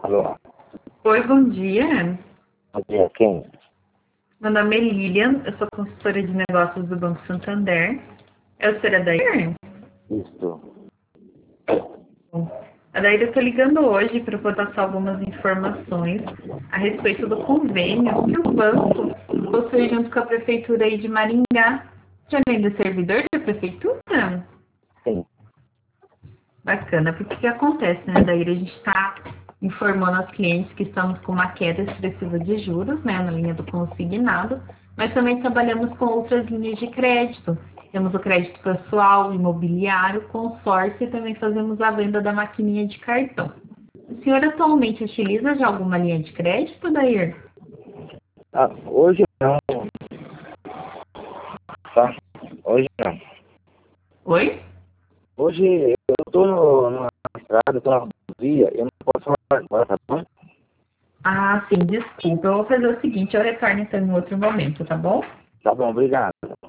Alô, Oi, bom dia. bom dia, quem? Meu nome é Lilian, eu sou consultora de negócios do Banco Santander. É o senhor Adair? Isto. Adair, eu estou ligando hoje para poder passar algumas informações a respeito do convênio que o banco possui junto com a Prefeitura aí de Maringá. Você ainda é servidor da Prefeitura? Sim. Bacana, porque o que acontece, né, Adair? A gente está informando aos clientes que estamos com uma queda expressiva de juros, né, na linha do consignado, mas também trabalhamos com outras linhas de crédito. Temos o crédito pessoal, imobiliário, consórcio e também fazemos a venda da maquininha de cartão. O senhor atualmente utiliza já alguma linha de crédito, Adair? Hoje não, tá? Hoje não. Oi? Hoje eu tô numa estrada, tô na rodovia, eu não posso falar agora, tá bom? Ah, sim, desculpa. Eu vou fazer o seguinte, eu retorno então em outro momento, tá bom? Tá bom, obrigado.